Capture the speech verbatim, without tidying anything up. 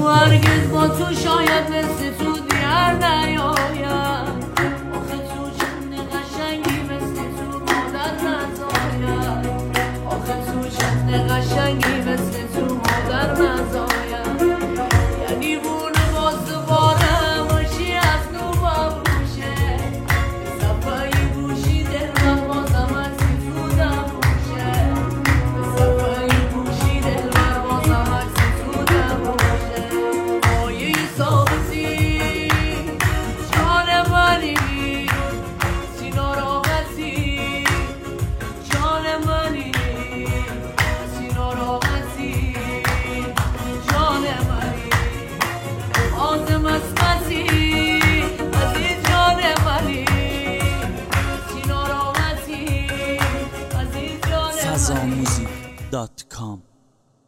هرگز با تو شاید مثل تو دیگر نیاید. آخه تو چند قشنگی مثل تو مادر نزاید. آخه تو چند قشنگی مثل تو